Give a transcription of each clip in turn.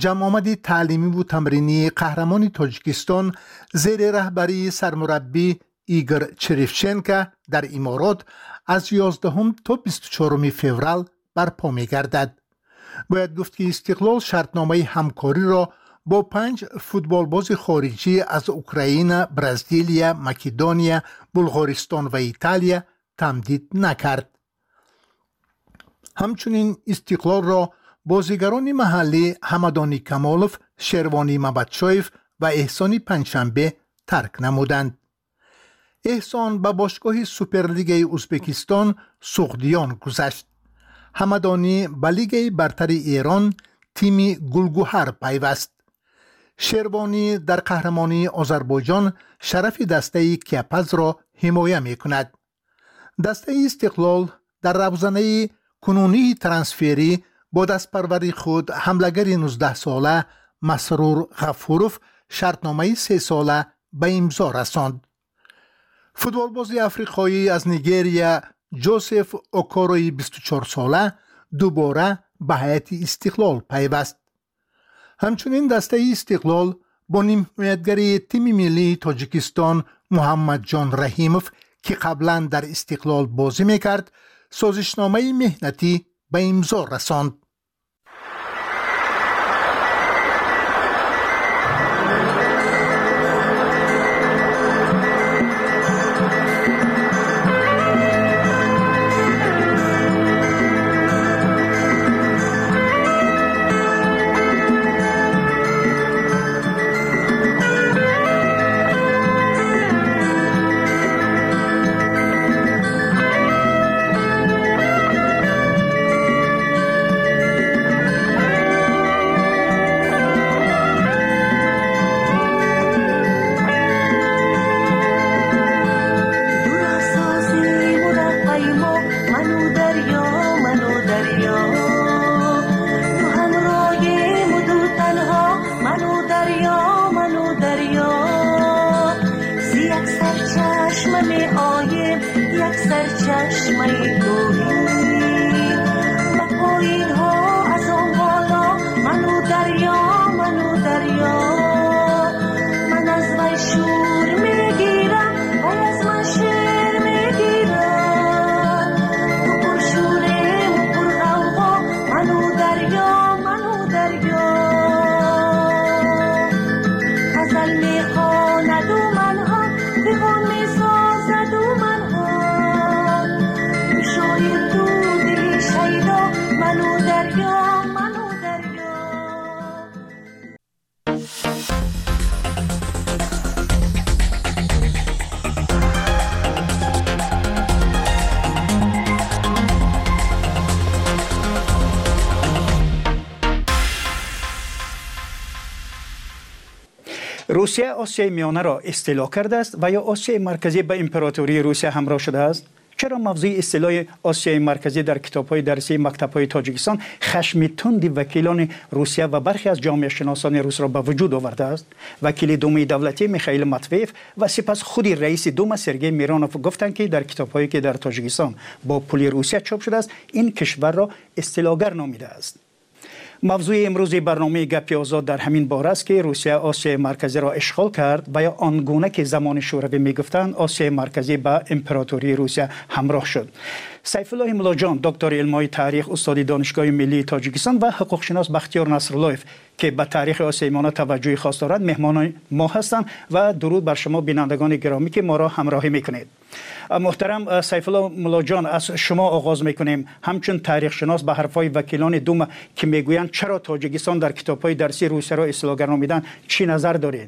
جمع آمد تعلیمی و تمرینی قهرمان تاجیکستان زیر رهبری سرمربی ایگور چریفچنکا در امارات از 11 تا 24 فوریه برپا می گردد. باید گفت که استقلال شرطنامه همکاری را با 5 فوتبالباز خارجی از اوکراین، برزیل، مکدونیا، بلغارستان و ایتالیا تمدید نکرد. همچنین استقلال را بازیگران محلی حمدانی کمالوف، شروانی مبدشایف و احسانی پنجشنبه ترک نمودند. احسان به باشگاه سوپرلیگ ازبکستان سغدیان گذشت. حمدانی به لیگ برتر ایران تیم گلگوهر پیوست. شروانی در قهرمانی آذربایجان شرف دسته کیپز را حمایت می کند. دسته استقلال در روزنه کنونی ترانسفری با دستپروری خود حملگر 19 ساله مسرور غفوروف شرطنامه 3 ساله به امضا رساند. فوتبالباز افریقایی از نیگریا جوزف اوکوروی 24 ساله دوباره به هیئت استقلال پیوست. همچنین دسته استقلال با حمایتگر تیم ملی تاجیکستان محمد جان رحیموف که قبلا در استقلال بازی میکرد سازشنامه مهنتی به امضا رساند. روسیه آسیای میانه را استیلا کرده است و یا آسیای مرکزی به امپراتوری روسیه همراه شده است؟ چرا موضوع استیلای آسیای مرکزی در کتاب‌های درسی مکتب‌های تاجیکستان خشم تند وکیلان روسیه و برخی از جامعه شناسان روس را به وجود آورده است؟ وکیل دوم دولتی میخائیل ماتویف و سپس خود رئیس دوم سرگئی میرانوف گفتند که در کتاب‌هایی که در تاجیکستان با پول روسیه چاپ شده است این کشور را استیلاگر نامیده است. موضوع امروز برنامه گپی آزاد در همین باره است که روسیه آسیای مرکزی را اشغال کرد و یا آنگونه که زمان شوروی میگفتند آسیای مرکزی با امپراتوری روسیه همراه شد. سیف الله ملاجان دکتر علمای تاریخ استاد دانشگاه ملی تاجیکستان و حقوق شناس بختیار نصراللهیف که به تاریخ آسیای میانه توجه خاص دارند مهمان ما هستند و درود بر شما بینندگان گرامی که ما را همراهی میکنید. محترم سیف الله ملاجان از شما آغاز میکنیم. همچون تاریخ شناس به حرفای وکیلان دوم که میگویند چرا تاجیکستان در کتاب‌های درسی روسیه را استیلاگر نامیدن چی نظر دارید؟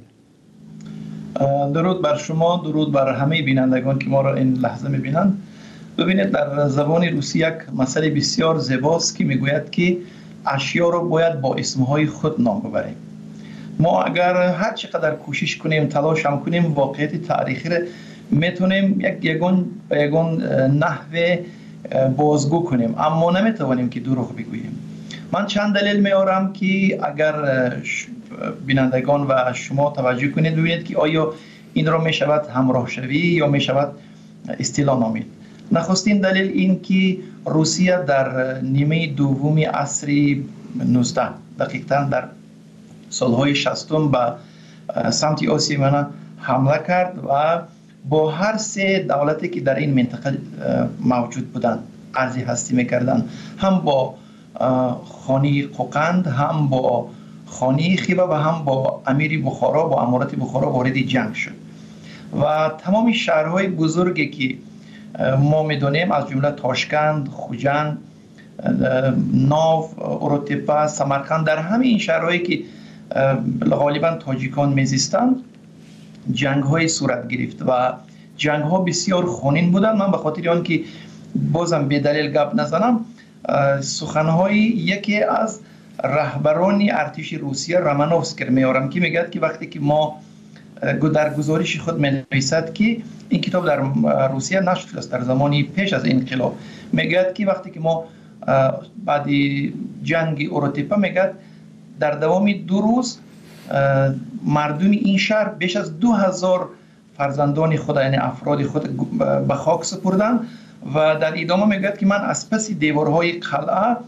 درود بر شما، درود بر همه بینندگان که ما را این لحظه میبینند. ببینید در زبان روسی یک مسئله بسیار زیباست که میگوید که اشیا را باید با اسمهای خود نام ببریم. ما اگر هر چقدر کوشش کنیم تلاش هم کنیم واقعیت تاریخی را میتونیم یگون نحوه بازگو کنیم اما نمیتوانیم که دروغ بگوییم. من چند دلیل میارم که اگر بینندگان و شما توجه کنید ببینید که آیا این را میشود همراه شوی یا میشود استیلا نامید. نخستین دلیل این که روسیه در نیمه دوم عصر 19 دقیقاً در سالهای 60 به سمت آسیای میانه حمله کرد و با هر سه دولتی که در این منطقه موجود بودند عرض هستی میکردند، هم با خانی قوقند، هم با خانی خیبه و هم با امیر بخارا، با امارت بخارا وارد جنگ شد و تمام شهرهای بزرگی که ما میدونیم از جمله تاشکند، خوجند، ناو، اروتپه، سمرقند، در همه این شهرهایی که غالبا تاجیکان میزیستند جنگ های صورت گرفت و جنگ ها بسیار خونین بودند. من به خاطر آن که بازم به دلیل گپ نزنم، سخنهای یکی از رهبران ارتش روسیه رامانوفسکی میارم که میگه که وقتی که ما در گزارش خود می‌نویسد که این کتاب در روسیه نشر شده است در زمانی پیش از انقلاب، میگه که وقتی که ما بعد جنگ اروتپه میگه در دوام 2 روز مردم این شهر بیش از 2000 فرزندان خود، یعنی افراد خود به خاک سپردن و در ادامه میگه که من از پس دیوارهای قلعه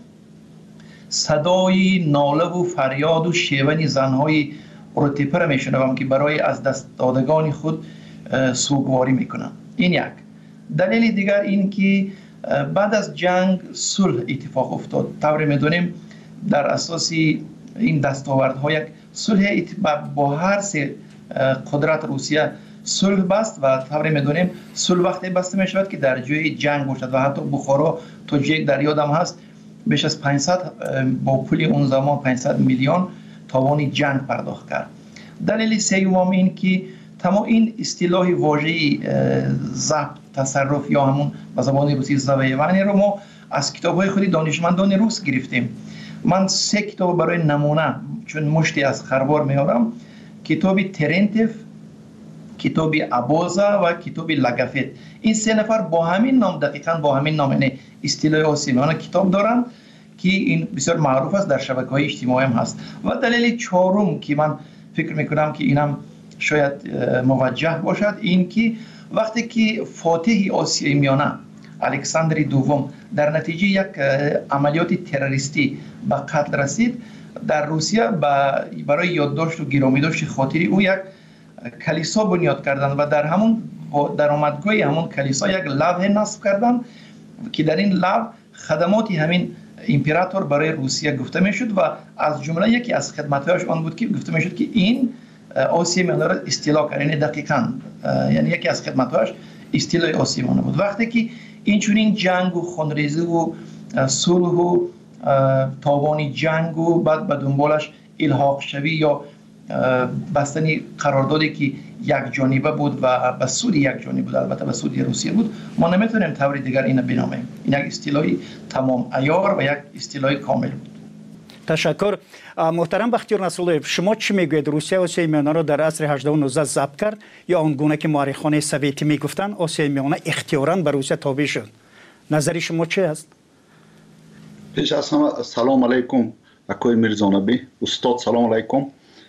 صدای ناله و فریاد و شیون زنهای اروتپه را میشنوم که برای از دست دادگان خود سوگواری میکنن. این یک دلیل دیگر این که بعد از جنگ صلح اتفاق افتاد. طور میدونیم در اساس این دستاوردها یک صلح با هر سه قدرت روسیه صلح بست و طور میدونیم صلح وقتی بسته میشود که در جای جنگ باشد و حتی بخارا تا جای در یادم هست بیش از 500 با پول اون زمان 500 میلیون تاوان جنگ پرداخت کرد. دلیل سوم این که تمام این اصطلاح واژه ضبط، تصرف یا همون به زبان روسی زویوانی رو ما از کتاب‌های خود دانشمندان روس گرفتیم. من 3 کتاب برای نمونه چون مشتی از خروار میارم، کتاب ترنتف، کتاب ابوزا و کتاب لاگافت. این 3 نفر با همین نام، دقیقاً با همین نام، یعنی اصطلاح آسیمیانه کتاب دارند که این بسیار معروف است در شبکه‌های اجتماعی هم هست. و دلیل چهارم که من فکر میکنم که اینم شاید موجه باشد این که وقتی که فاتح آسیای میانه الکساندر دوم در نتیجه یک عملیات تروریستی به قتل رسید، در روسیه برای یادداشت و گرامی داشت خاطری او یک کلیسا بنیاد کردند و در همون درآمدگاه همون کلیسا یک لوح نصب کردند که در این لوح خدمات همین امپراتور برای روسیه گفته میشد و از جمله یکی از خدماتش آن بود که گفته میشد که این آسیای میانه را اصطلاح کرد. یعنی دقیقاً یعنی یکی از خدماتش اصطلاح آسیای میانه بود. وقتی که این چنین جنگ و خونریزی و صلح و تاوان جنگ و بعد به دنبالش الحاق شوی یا بستنی قراردادی که یک جانبه بود و به سود یک جانبه بود، البته به سود روسیه بود، ما نمیتونیم طور دیگر اینو بنامیم. این یک اصطلاحی تمام عیار و یک اصطلاح کامل بود. تشکر. محترم بختیار نصرالله، شما چی میگوید؟ روسیه آسیای میانه را در عصر 18 و 19 ضبط کرد یا آنگونه که مورخان سویتی میگفتند آسیای میانه اختیاراً به روسیه تابع شد؟ نظر شما چی است؟ پیش از همه سلام علیکم اکوی میرزانبی استاد، سلام علیکم.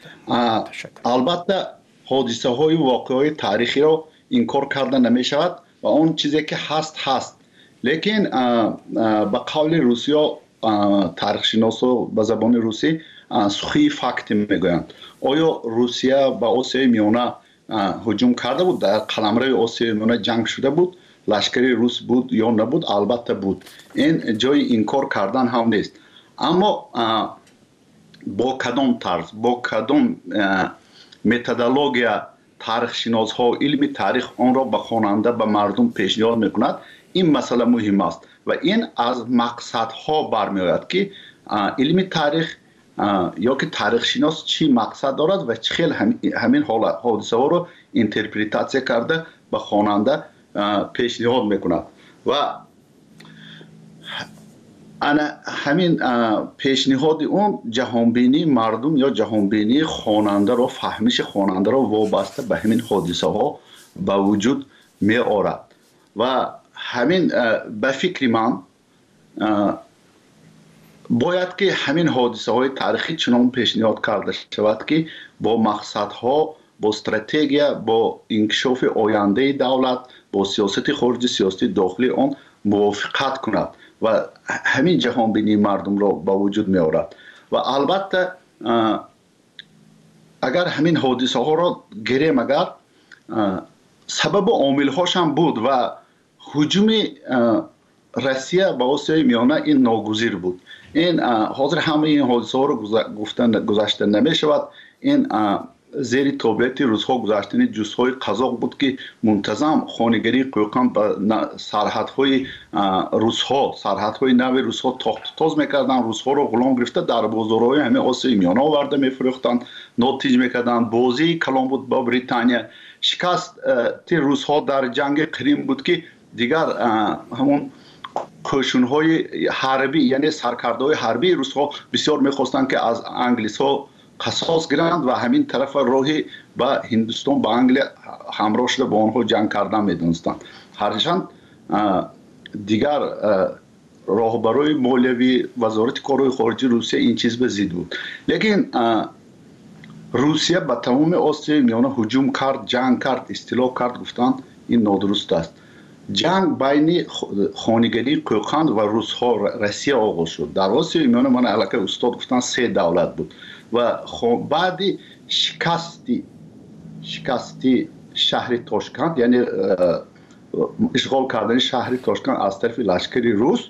البته حادثه های و واقعه تاریخی را انکار کرده نمی شود و اون چیزی که هست، لیکن به قول روسیا تاریخ شناسا به زبان روسی سخی فکت میگویند. آیا روسیه به آسیای میانه هجوم کرده بود؟ در قلمرو آسیای میانه جنگ شده بود؟ لشکری روس بود یا نبود؟ البته بود. این جای انکار کردن هم نیست. اما با کدام طرز، با کدام متدولوژیا تاریخ شناس ها علم تاریخ آن را به خواننده، به مردم پیشنهاد میکند، این مسئله مهم است و این از مقصد ها برمی آید که علم تاریخ یا که تاریخ شناس چی مقصد دارد و چه خیلی همین حادثه ها رو اینترپریتاسیون کرده به خواننده پیشنهاد میکند و همین پیشنهاد اون جهانبینی مردم یا جهانبینی خواننده رو، فهمش خواننده رو وابسته به همین حادثه ها به وجود می آورد و همین به فکر من باید که همین حادثه های تاریخی چنان پیشنهاد کرده شود که با مقصدها، با استراتژی، با انکشاف آینده دولت، با سیاست خارجی، سیاست داخلی آن موافقت کند و همین جهان بینی مردم را با وجود می آورد. و البته اگر همین حادثه ها را گریم، اگر سبب و عامل هاش هم بود و هجوم روسیه به آسیای میانه این ناگزیر بود. این حاضر همه این حادثه ها رو گذاشته نمی شود. این زیر تابعیت روس‌ها گذاشتن جزهای قزاق بود که منتظم خانگری قوقان به سرحدهای روس‌ها، سرحدهای نو روس‌ها تاخت و تاز میکردن. روس‌ها رو غلام گرفته در بازارهای همه آسیای میانه آورده میفروختن، ناتیج میکردن. بازی کلان بود با بریتانیا. شکست روس‌ها در جنگ کریم بود که دیگر همون کوشش‌های حربی، یعنی سرکردهای حربی روس‌ها بسیار می‌خواستند که از انگلیس‌ها قصاص گیرند و همین طرف راهی به هندوستان، با انگلیس همراه شده با آنها جنگ کردن می‌دانستند. هرچند دیگر راهبرای مالیوی وزارت کارهای خارجه روسیه این چیز به ضد بود. لیکن روسیه به تمام آسیای میانه هجوم کرد، جنگ کرد، استیلا کرد. گفتند این نادرست است. جنگ بین خانگری قوقند و روس‌ها روسیه آغاز شد. در آسیای میانه من علاقه استاد گفتن 3 دولت بود و بعد شکستی شهر تاشکند، یعنی اشغال کردن شهر تاشکند از طرف لشکری روس،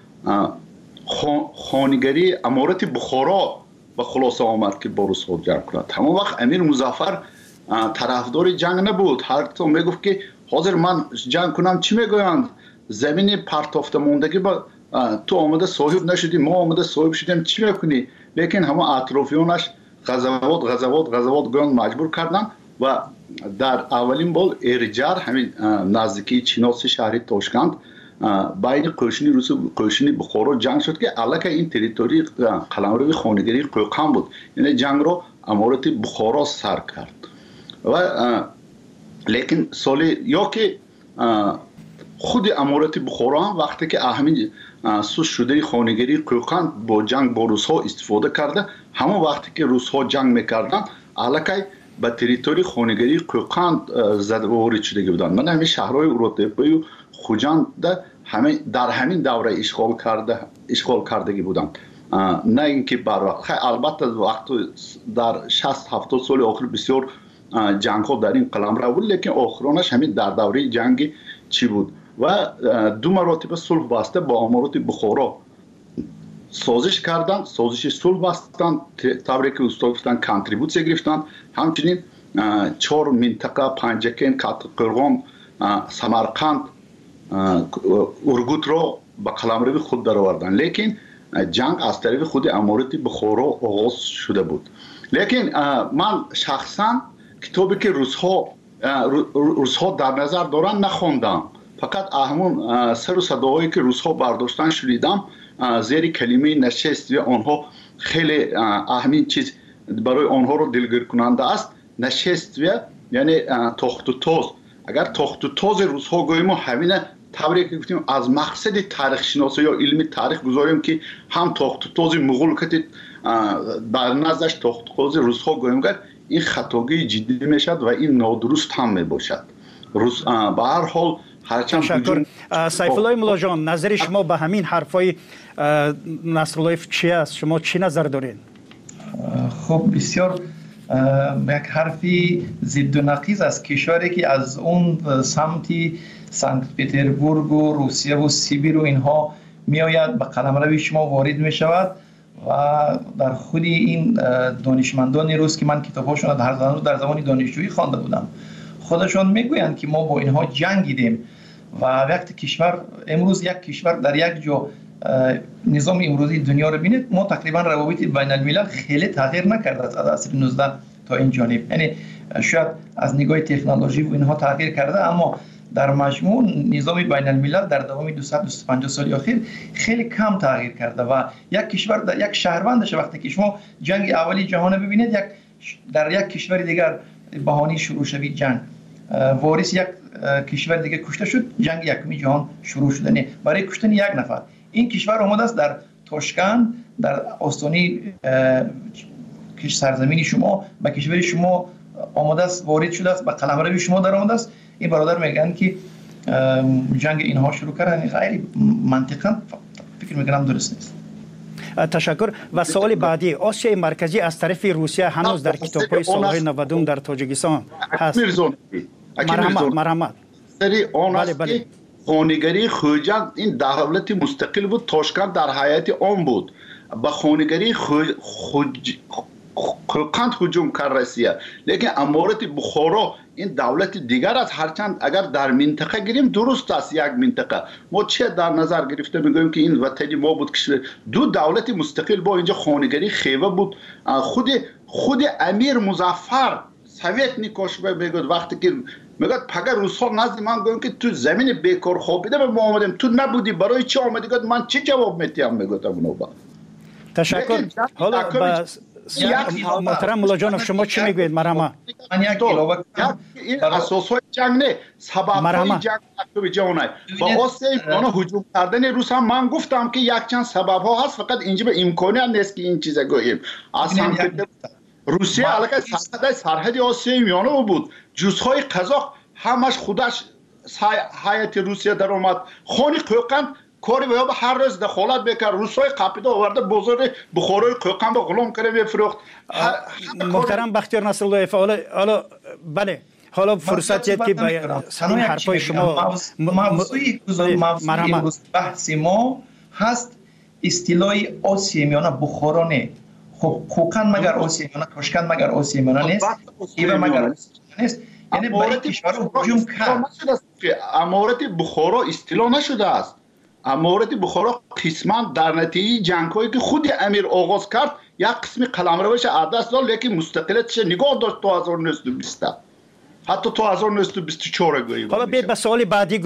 خانگری امارت بخارا به خلاصه آمد که با روس‌ها جنگ کند. تمام وقت امیر مظفر طرفدار جنگ نبود. هر تو میگفت که حاضر من جنگ کنم. چی میگویند؟ زمین پرتافته موندگی با تو آمده صاحب نشدی، ما آمده صاحب شدیم، چی میکنی؟ لیکن همه اطرافیانش غزوات گویند مجبور کردن و در اولین بار ارجار همین نزدیکی چیناس شهر تاشکند بین قوشنی روس و قوشنی بخارا جنگ شد که علاقه این تریتوری قلمرو خانگری قوقند بود. یعنی جنگ رو امارت بخارا سر کرد. و لیکن سالی یا که خود امارت بخارا هم وقتی که همین سوس شده خانگری قوقند با جنگ با روس ها استفاده کرده، همون وقتی که روس ها جنگ میکردن علاقه به تریتوری خانگری قوقند زده و وارد شده بودند. من همین شهرهای اورودپایی و خوجند در همین دوره اشغال کردگی بودند. نه اینکه بر وقت، البته وقت در 60-70 سال آخر بسیار جنگ ها در این قلمرو بود، لیکن آخرانش همین در دوره جنگ چی بود و 2 مراتب صلح بسته با امارات بخارا سازش کردن، سازش صلح بستن، طوری که استاد گفتن کانتریبوت گرفتن. همچنین 4 منطقه پنجکین، قرغان، سمرقند، ارگوت را به قلمرو خود درآوردن. لیکن جنگ از طرف خود امارات بخارا آغاز شده بود. لیکن من شخصا کتابی که روس‌ها در نظر دارن نخوندم، فقط همون سر و صداهایی که روس‌ها برداشتن شنیدم. زیر کلمه نشست و آنها خیلی اهمین چیز برای آنها رو دلگیر کننده است. نشست و یعنی تاخت و تاز. اگر تاخت و تاز روس‌ها گوییم و همین طوری که گفتیم از مقصد تاریخ شناسی یا علم تاریخ گذاریم که هم تاخت و تاز مغول که در نزدش تاخت و تاز روس‌ها گوییم کرد، این خطاگی جدی میشد و این نادرست هم میباشد. به هر حال هرچند تشکر. سیفالله مولا جان، نظر شما به همین حرفای نصرالله چی است؟ شما چی نظر دارین؟ خب بسیار یک حرفی ضد و نقیض است. کشوری که از اون سمتی سنت پترزبورگ و روسیه و سیبیر و اینها می آید به قلمرو شما وارد می شود و در خود این دانشمندان روس که من کتاب‌هاشون در زمان دانشجویی خوانده بودم، خودشون میگویند که ما با اینها جنگیدیم و وقتی کشور امروز یک کشور در یک جا نظام امروزی دنیا رو بینید، ما تقریبا روابط بین الملل خیلی تغییر نکرده از عصر 19 تا این جانب. یعنی شاید از نگاه تکنولوژی و اینها تغییر کرده، اما در مجموع نظام بین الملل در دوام 250 سال اخیر خیلی کم تغییر کرده و یک کشور یک شهروندش وقتی که شما جنگ اولی جهان ببینید در یک کشور دیگر بهانه شروع شوید جنگ، وارث یک کشور دیگه کشته شد، جنگ یکمی جهان شروع شد. نه برای کشتن یک نفر این کشور آمده است در تاشکند، در آستانه سرزمین شما به کشور شما آمده است، وارد شده است، به قلمرو شما در آمده است. این برادر میگن که جنگ اینها شروع کردن، غیر منطقاً فکر میکنم درست نیست. تشکر. و سوال بعدی، آسیای مرکزی از طرف روسیه هنوز در کتاب‌های سالهای 90 در تاجیکستان هست. مرحمت سری آن است که خانگری خوجند این دولت مستقل بود، تاشکند در حیات آن بود. به خانگری خوقند هجوم کرد روسیه، لیکن امارت بخارا این دولت دیگر است. هرچند اگر در منطقه گیریم درست است، یک منطقه ما چه در نظر گرفته میگوییم که این وطنی ما بود، که دو دولت مستقل با اینجا خانگری خیوه بود. خود امیر مظفر سویت نیکاشبه میگوید وقتی که میگه پگه روس‌ها نزد من گفتن که تو زمین بیکار خوابیده به ما آمدیم، تو نبودی، برای چی آمدی؟ گفت من چه جواب میدم؟ میگفتم اونو با تشکر. حالا محترم مولا جانف شما چی میگوید؟ مرحمت. این اساسهای جنگ نه، سبب‌های جنگ به جانه با واسه اینا هجوم کردن روس هم من گفتم که یک چند سبب ها هست، فقط اینجا به امکانیت نیست که این چیزا گوییم. اصلا روسیه علاقه سرحد آسیای میانه بود، جزهای قزاق همش خودش هیئت روسیه در اومد. خانی قوقند کاری به هر روز دخالت بکرد، روسای قاپیده آورده بازار بخارای قوقند رو غلام کرده بفروخت. محترم بختیار نصرالله، حالا بله، حالا فرصتیه که به این حرفای شما موضوعی بحث ما هست اصطلاح آسیای میانه بخارا نه. خب قوقند مگر آسیای میانه، تاشکند مگر آسیای میانه نیست، ایوه مگر نیست. یعنی برای کشور هجوم کرد. امارت بخارا اصطلاح نشده است. امارت بخارا قسما در نتیجه جنگ‌هایی که خود امیر آغاز کرد یک قسمی قلمروش عدس داد، لیکن مستقلیتش نگاه داشت تا 1920 حتی تا 1924 گویی. حالا بیاید به سوال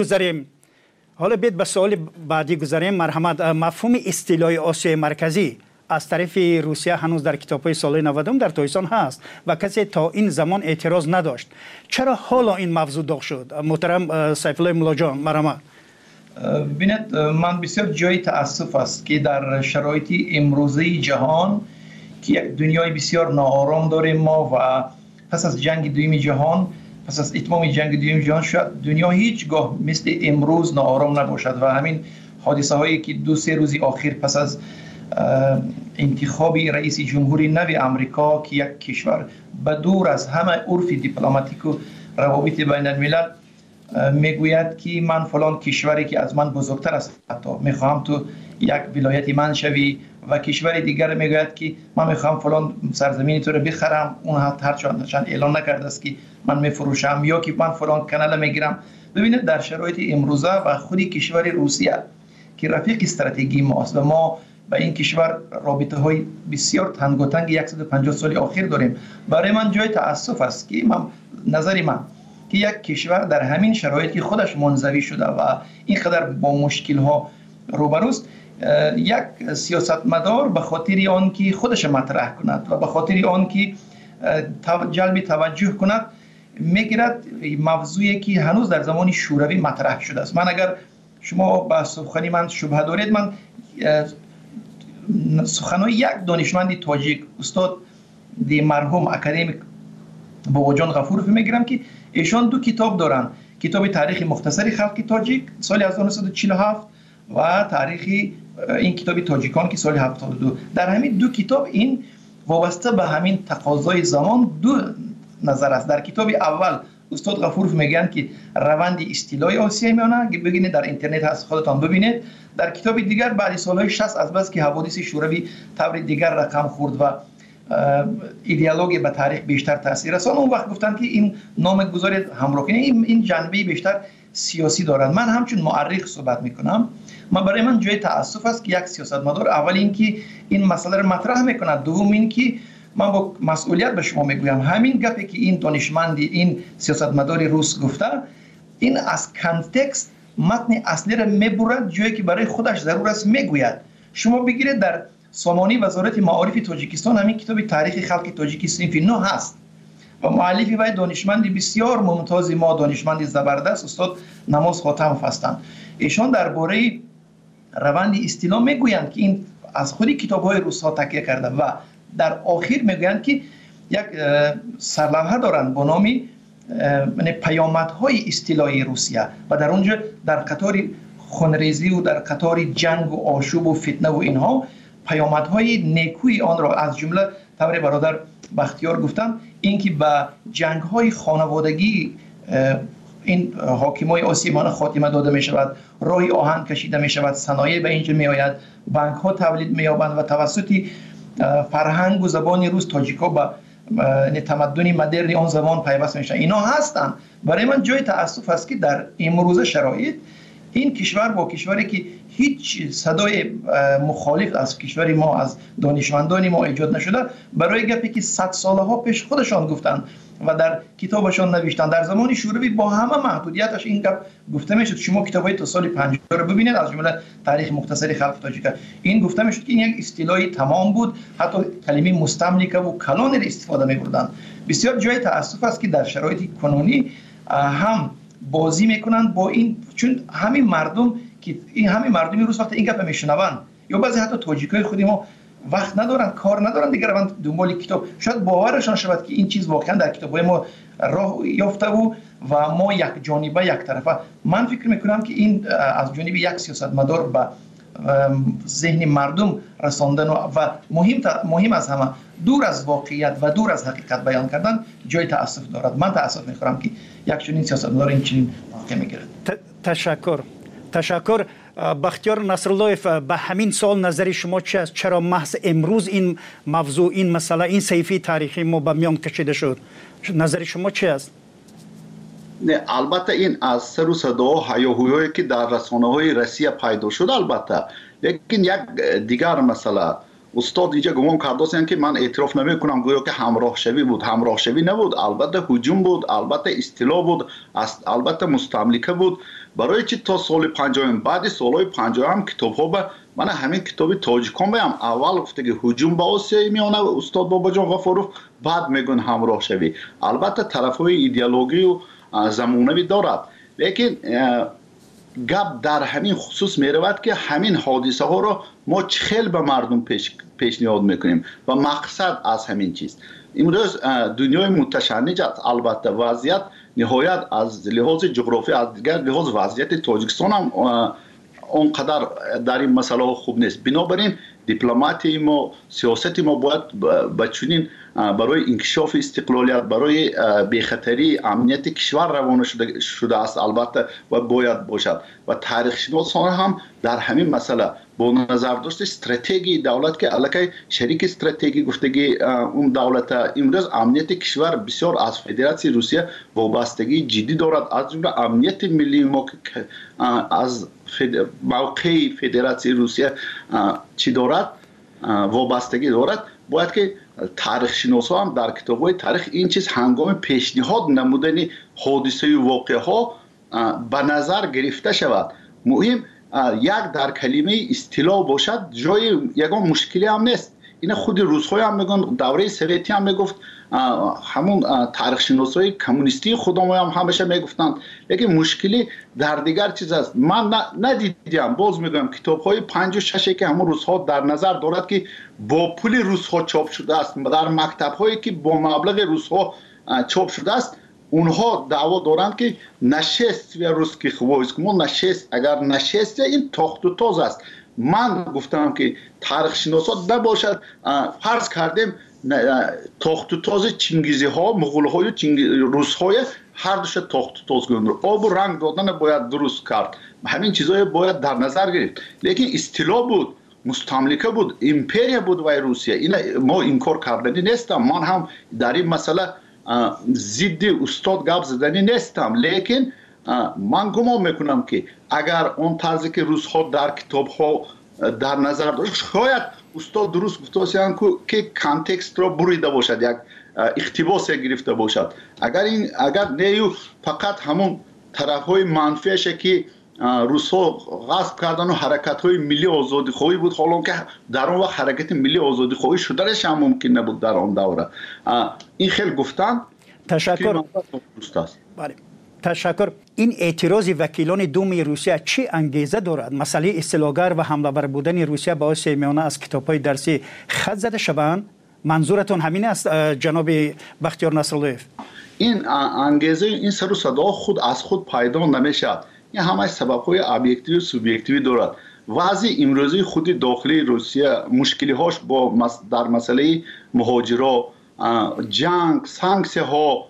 بعدی گذاریم. مرحمت. مفهوم اصطلاح آسیای مرکزی از طرف روسیه هنوز در کتاب‌های سال 90 در تاجیکستان هست و کسی تا این زمان اعتراض نداشت. چرا حالا این موضوع داغ شد؟ محترم سیف الله مولا جان، مرحمت. ببینید، من بسیار جای تأسف است که در شرایط امروزی جهان که یک دنیای بسیار ناآرام داریم ما و پس از جنگ دوم جهان، پس از اتمام جنگ دوم جهان، شاید دنیا هیچگاه مثل امروز ناآرام نباشد و همین حادثه هایی که 2-3 روز اخیر پس از انتخاب رئیس جمهوری نو امریکا که یک کشور به دور از همه عرف دیپلماتیک و روابط بین الملل میگوید که من فلان کشوری که از من بزرگتر است حتی میخواهم تو یک ولایت من شوی، و کشور دیگر میگوید که من میخواهم فلان سرزمین تو رو بخرم، اون هرچند اعلان نکرده است که من میفروشم، یا که من فلان کانال میگیرم. ببینید در شرایط امروزه و خودی کشور روسیه که رفیق استراتژی ماست و ما با این کشور رابطه های بسیار تنگاتنگ 150 سال اخیر داریم، برای من جای تأسف است که نظری من که یک کشور در همین شرایط که خودش منزوی شده و اینقدر با مشکل ها روبروست، یک سیاستمدار به خاطر آن که خودش مطرح کند و به خاطر آن که جلب توجه کند میگیرد موضوعی که هنوز در زمان شوروی مطرح شده است. من اگر شما به سخنی من شبهه دارید، من سخنهای یک دانشمند تاجیک، استاد دی مرحوم اکادمیک باباجان غفورov میگیرم که ایشان 2 کتاب دارن، کتاب تاریخ مختصری خلق تاجیک سال 1947 و تاریخ این کتاب تاجیکان که سال 72. در همین 2 کتاب این وابسته به همین تقاضای زمان 2 نظر است. در کتاب اول استاد غفورov میگن که روند اصطلاح آسیای میانه، ببینید در اینترنت هست خودتان ببینید. در کتاب دیگر بعد سالهای 60 از بس که حوادث شوروی طور دیگر رقم خورد و ایدئولوژی به تاریخ بیشتر تاثیر رساند، اون وقت گفتن که این نامگذاری همراه کنید، این جنبه بیشتر سیاسی دارد. من همچون مورخ صحبت میکنم. برای من جای تأسف است که یک سیاستمدار اول اینکه این مسئله رو مطرح میکند، دوم اینکه من با مسئولیت به شما میگویم همین گپی که این دانشمند این سیاستمدار روس گفته، این از کانتکست متن اصلی را میبرد جایی که برای خودش ضرور است میگوید. شما بگیرید در سامانه وزارت معارف تاجیکستان همین کتاب تاریخ خلق تاجیک صنف 9 هست و مؤلف وی دانشمند بسیار ممتاز ما، دانشمند زبردست، استاد نماز خاتمov هستند. ایشان درباره روند اصطلاح میگویند که این از خودی کتاب‌های روس‌ها تکیه کرده و در آخر میگویند که یک سرلوحه دارند با نام پیامدهای اصطلاحی روسیه و در اونجا در قطار خونریزی و در قطار جنگ و آشوب و فتنه و اینها پیامدهای نیکوی آن را از جمله طور برادر بختیار گفتم، اینکه به جنگ‌های خانوادگی این حاکمای آسیمان خاتمه داده می شود، راه آهن کشیده می شود، صنایع به اینجا می آید، بانک ها تولید می یابند و توسط فرهنگ و زبان روس تاجیکا به تمدن مدرن آن زمان پیوست میشن. اینا هستند. برای من جای تأسف است که در امروز شرایط این کشور با کشوری که هیچ صدای مخالف از کشور ما، از دانشمندان ما ایجاد نشده، برای گپی که 100 ساله ها پیش خودشان گفتند و در کتابشان نوشتن، در زمان شوروی با همه محدودیتش این گپ گفته میشد. شما کتابای تا سال 50 رو ببینید، از جمله تاریخ مختصر خلق تاجیک، این گفته میشد که این یک اصطلاحی تمام بود، حتی کلمه مستملکه و کلان را استفاده می‌بردند. بسیار جای تأسف است که در شرایط کنونی هم بازی میکنند با این، چون همین مردم که این همین مردمی روز وقت این گپ میشنوند، یا بعضی حتی تاجیکای خودی ما وقت ندارن، کار ندارن دیگه، روند دنبال کتاب، شاید باورشان شود که این چیز واقعا در کتاب‌های ما راه یافته و ما یک جانبه یک طرفه. من فکر میکنم که این از جانب یک سیاستمدار به ذهن مردم رساندن و مهم از همه دور از واقعیت و دور از حقیقت بیان کردن جای تأسف دارد. من تأسف میخورم که یک چنین سیاستمدار این چنین موقع میگیرد. تشکر. بختیار نصراللهیف، به همین سال نظر شما چی است؟ چرا محض امروز این موضوع، این مسئله، این صحیفه تاریخی ما به میان کشیده شد؟ نظر شما چی است؟ نه، البته این از سر و صدا و هیاهویی که در رسانه‌های روسیه پیدا شد البته، لیکن یک دیگر مسئله استاد اینجا گمان کرده که من اعتراف نمی کنم گویا که همراه شوی بود. همراه شوی نبود، البته هجوم بود، البته استیلا بود، البته مستملکه بود. برای چی تا سال 50 بعد سالهای 50 هم کتاب ها به من همین کتابی تاجیکان بیم اول گفته که هجوم به آسیای میانه استاد باباجان غفاروف، بعد میگن همراه شوی. البته طرف های ایدئولوژی و زمانوی دارد، لیکن گپ در همین خصوص می رود که همین حادثه ها را ما چخیل به مردم پیشنهاد میکنیم و مقصد از همین چیز. امروز دنیای متشنج است، البته وضعیت نهایت از لحاظ جغرافی، از دیگر لحاظ وضعیت تاجیکستان هم اونقدر در این مسئله خوب نیست. بنابراین دیپلماتی ما، سیاست ما باید بچونین برای انکشاف استقلالیت، برای بی‌خطری امنیت کشور روانه شده است البته و باید باشد. و تاریخ شناسان هم در همین مسئله با نظر داشت استراتژی دولت که علاقه شریک استراتژی گفتگی اون دولت امروز امنیت کشور بسیار از فدراسیون روسیه وابستگی جدی دارد، از جمله امنیت ملی ما که از موقع فدراسیون روسیه چی دارد وابستگی دارد. باید که تاریخ شناسا هم در کتاب‌های تاریخ این چیز هنگام پیشنهاد نمودن حادثه و واقعه ها به نظر گرفته شود. مهم یک در کلمه اصطلاح باشد، جای یگان مشکلی هم نیست. این خود روس‌ها هم میگن، دوره سوویتی هم میگفت، همون تاریخ شناسای کمونیستی خودمون هم همیشه میگفتند. لیکن مشکلی در دیگر چیز است. من ندیدم، باز میگم کتاب‌های 5 و 6 که همون روس‌ها در نظر دارد که با پول روس‌ها چاپ شده است، در مکتب‌هایی که با مبلغ روس‌ها چاپ شده است، اونها دعوا دارند که نشست و روسکی خوایست ما نشست، اگر نشست این تاخت و تاز است. من گفتم که تاریخ شناسا نباشد، فرض کردیم تاخت و تاز چنگیزی ها، مغول های روس های هر دوش تاخت و تاز گذاشتن، آب و رنگ دادن باید درست کرد، همین چیزهای باید در نظر گرفت. لیکن اصطلاح بود، مستملکه بود، امپریا بود و روسیه، این ما انکار کردنی نیستم. من هم در این مسئله ضد استاد گپ زدنی نیستم، لیکن من گمان میکنم که اگر اون طرزی که روس ها در کتاب ها در نظر داشت، شاید استاد درست گفته باشند که کانتکست را بریده باشد، یک اقتباس گرفته باشد. اگر نیو فقط همون طرف های منفیش که روس ها غصب کردن و حرکت های ملی آزادی خواهی بود، حالا که در اون وقت حرکت ملی آزادی خواهی شدنش هم ممکن نبود در اون دوره. این خیلی گفتن. تشکر. بله. تشکر. این اعتراض وکیلان دوم روسیه چه انگیزه دارد؟ مسئله اصطلاحگر و حمله‌آور بودن روسیه به آسیای میانه از کتاب‌های درسی خط زده شوند؟ منظورتون همین است جناب بختیار نصراللهیف؟ این انگیزه، این سر و صدا خود از خود پیدا نمیشد. این همه سبب‌های ابجکتیو و سوبژکتیو دارد. وضع امروزی خود داخلی روسیه مشکلی هاش با در مسئله مهاجرا، جنگ، سانکسیه ها،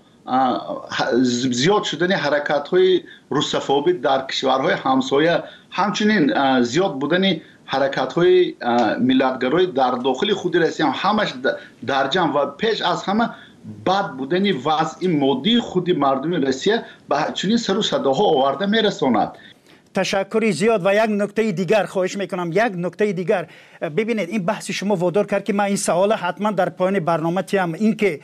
زیاد شدن حرکت های روسفوبی در کشورهای همسایه، همچنین زیاد بودن حرکت های ملتگرای در داخل خود روسیه همش در جمع و پیش از همه بد بودن وضع مادی خود مردم روسیه به چنین سر و صداها آورده میرساند. تشکری زیاد. و یک نکته دیگر خواهش میکنم، یک نکته دیگر. ببینید این بحث شما وادار کرد که من این سوال حتما در پایان برنامه تیم، اینکه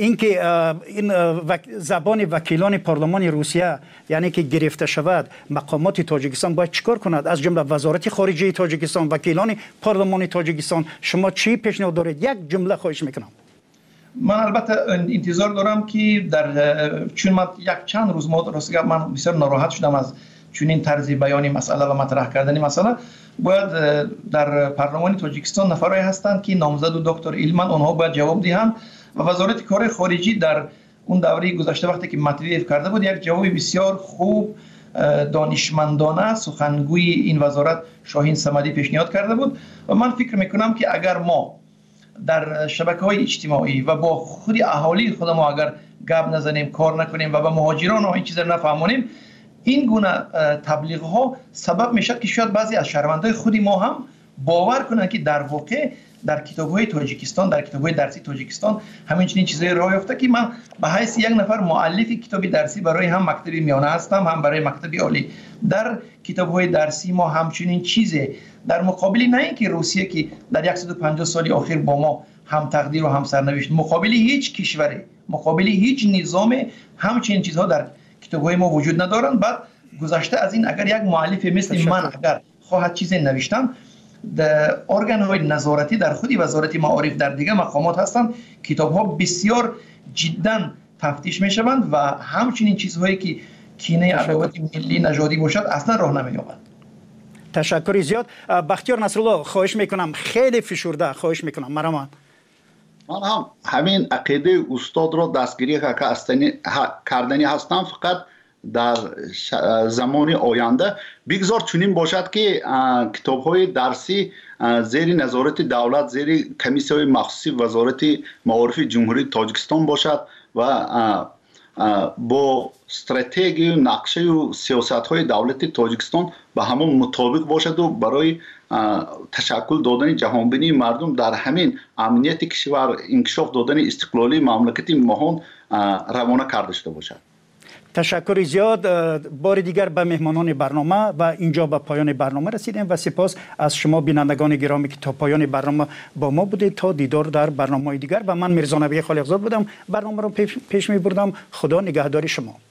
این زبان وکیلان پارلمان روسیه یعنی که گرفته شود، مقامات تاجیکستان باید چیکار کند؟ از جمله وزارت خارجه تاجیکستان، وکیلان پارلمان تاجیکستان، شما چی پیشنهاد دارید؟ یک جمله خواهش میکنم. من البته انتظار دارم که چون من یک چند روز من بسیار ناراحت شدم از چون این طرز بیانی مسئله و مطرح کردن مسئله. باید در پارلمان تاجیکستان نفرایی هستند که نامزد و دکتر ایلمن، آنها باید جواب دهند و وزارت کار خارجی در اون دوره گذشته وقتی که مطرح کرده بود یک جواب بسیار خوب دانشمندانه سخنگوی این وزارت شاهین صمدی پیشنهاد کرده بود و من فکر میکنم که اگر ما در شبکه‌های اجتماعی و با خود اهالی خود ما اگر گپ نزنیم، کار نکنیم و به مهاجران و این چیزا نفهمونیم، این گونه تبلیغ ها سبب میشد که شاید بعضی از شهروندان خودی ما هم باور کنند که در واقع در کتاب‌های تاجیکستان، در کتاب‌های درسی تاجیکستان همین چنین چیزایی راه یافته که من به حیث یک نفر مؤلف کتاب درسی برای هم مکتب میانه هستم، هم برای مکتب عالی. در کتاب‌های درسی ما همچنین چیزی در مقابل نه اینکه روسیه که در 150 سال اخیر با ما هم تقدیر و هم سرنوشت، مقابل هیچ کشوری، مقابل هیچ نظام همچنین چیزها در کتاب‌های ما وجود ندارند. بعد گذشته از این اگر یک مؤلف مثل من اگر خواهد چیزی نوشتم، در ارگان‌های نظارتی در خودی وزارت معارف در دیگه مقامات هستند، کتاب‌ها بسیار جدا تفتیش می‌شوند و همچنین چیزهایی که کینه عداوت ملی نژادی باشد اصلا راه نمی‌یابد. تشکر زیاد. بختیار نصرالله خواهش میکنم، خیلی فشرده خواهش میکنم. من هم همین عقیده استاد را دستگیری کردنی هستم، فقط در زمان آینده بگذار چنین باشد که کتاب‌های درسی زیر نظارت دولت، زیر کمیسیون مخصوصی وزارت معارف جمهوری تاجیکستان باشد و با استراتژی و نقشه و سیاست‌های دولت تاجیکستان به همون مطابق باشد و برای تشکل دادن جهانبینی مردم در همین امنیت کشور، انکشاف دادن استقلالی مملکت مهان روانه کرده شده باشد. تشکر زیاد. بار دیگر به مهمانان برنامه و اینجا به پایان برنامه رسیدیم و سپاس از شما بینندگان گرامی که تا پایان برنامه با ما بودید. تا دیدار در برنامه دیگر و من میرزا نبی خالقزاد بودم، برنامه رو پیش می بردم. خدا نگهدار شما.